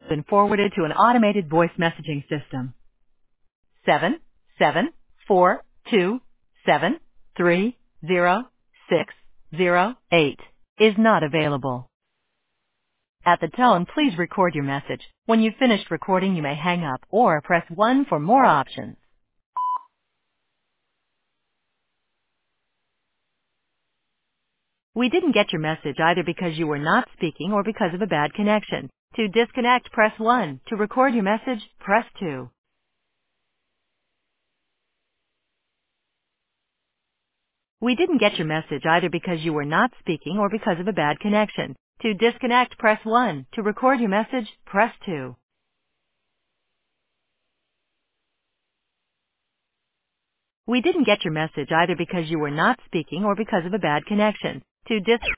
been forwarded to an automated voice messaging system. 77427300608 is not available. At the tone, please record your message. When you've finished recording, you may hang up or press 1 for more options. We didn't get your message either because you were not speaking or because of a bad connection. To disconnect, press 1. To record your message, press 2. We didn't get your message either because you were not speaking or because of a bad connection. To disconnect, press 1. To record your message, press 2. We didn't get your message either because you were not speaking or because of a bad connection. To